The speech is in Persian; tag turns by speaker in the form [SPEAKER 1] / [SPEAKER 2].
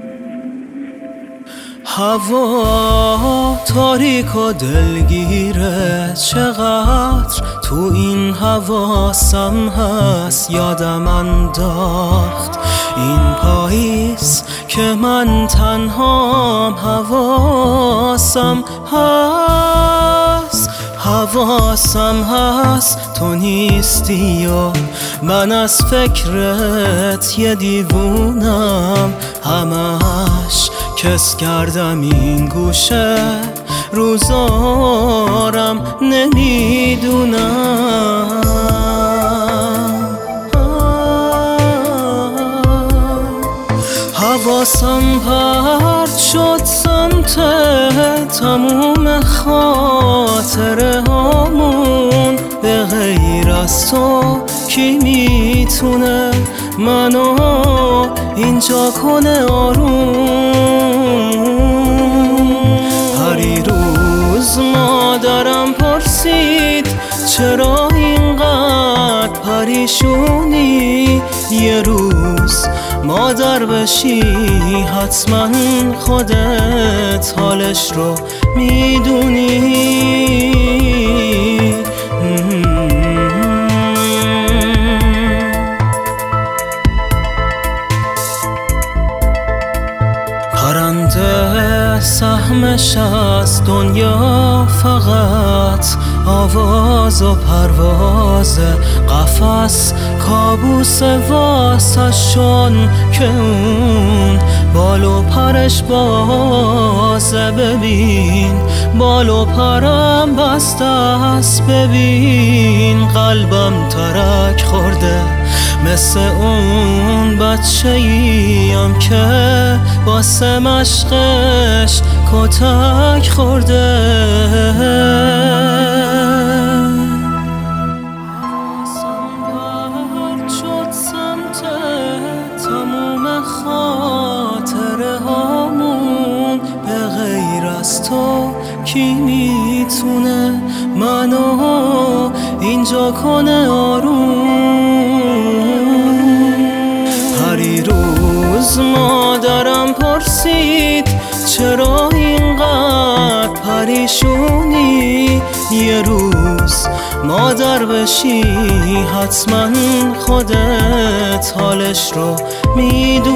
[SPEAKER 1] هوا تاریک و دلگیره، چقدر تو این حواسم هست یادم انداخت این پاییز که من تنهام حواسم هست تو نیستی و من از فکرت یه دیوونم، همش کس کردم این گوشه روزارم نمیدونم. حواسم پرت شد سمت تموم خاطره هامون، به غیر از تو کی میتونه منو اینجا کنه آروم؟ پریروز مادرم پرسید چرا اینقدر پریشونی، یه روز مادر بشی حتما خودت حالش رو میدونی. پرنده سهمش از دنیا فقط آواز و پرواز، قفس کابوس واسشون که اون بال و پرش بازه. ببین بال و پرم بسته است، ببین قلبم ترک خورده مثل اون بچه‌ایم که واسه مشقش کتک خورده. حواسم پرت شد سمت تموم خاطره هامون، به غیر از تو کی میتونه منو اینجا کنه آروم؟ پریروز مادرم پرسید چرا اینقدر پریشونی، یه روز مادر بشی حتما خودت حالش رو میدونی.